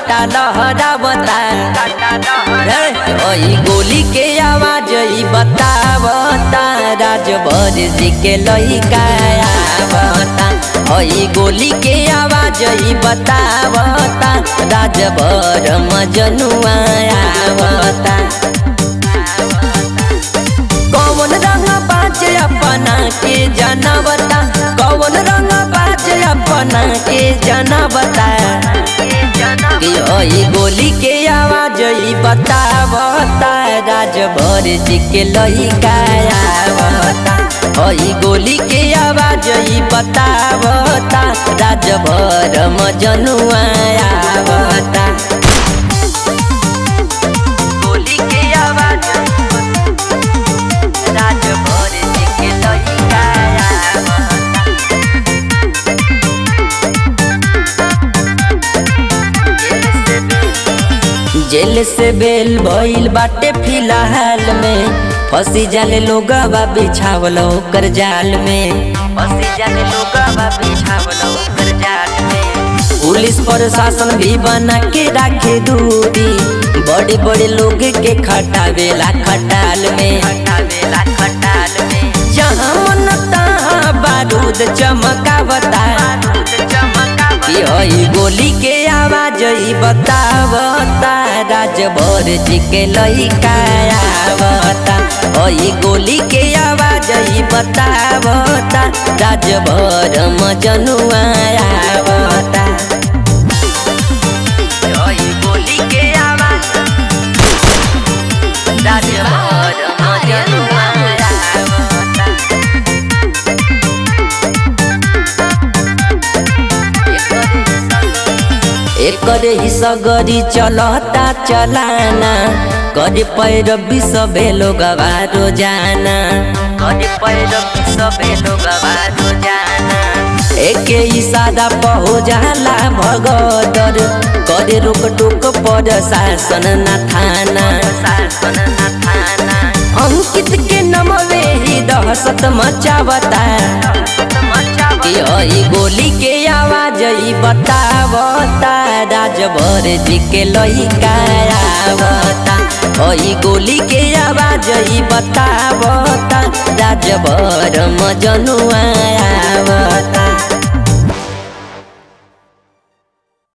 काटा लहरावता। ओई गोली के आवाज ई बतावता, राजभर जी के लइका आवता। ओई गोली के आवाज ई बतावता, राजभर मजनुआ आवता। कौन रंग बाज अपना के जानवता, कौन रंग बाज अपना के जानवता। ओई गोली के आवाज ई बतावता, राजभर जी के लइका आवता। ओई गोली के आवाज ई बतावता, राजभर मजनुआ आवता। गोली के आवाज राजभर जी के लइका आवता। जेल से बेल भइल बाटे फिलहाल में, फंसी जाले लोगवा बिछावल ओकर जाल में, फंसी जाले लोगवा बिछावल ओकर जाल में। पुलिस प्रशासन भी बना के राखे दूरी, बड़े बड़े लोग के खटावेला खटाल में, खटावेला खटाल में। जहाँ मन तहाँ बारूद चमकावता, ओई गोली के आवाज ई बतावता, राजभर जी के लइका आवता। ओई गोली के आवाज ई बतावता, राजभर मजनुआ आवता। ओई गोली के आवाज राजभर मजनुआ आवता। एकर ही सगरी चलता चलाना, करे पैरवी सबे लोगवा रोजाना, करे पैरवी सबे लोगवा रोजाना। एके इशारा पहो जाला भगदर, करे रोक टोक पर शासन न थाना, शासन न थाना। अंकित के नमवे ही दहशत मचावता, ओई गोली के आवाज ई बतावता, राजभर जी के लइका आवता। ओई गोली के आवाज ई बतावता, राजभर मजनुआ आवता।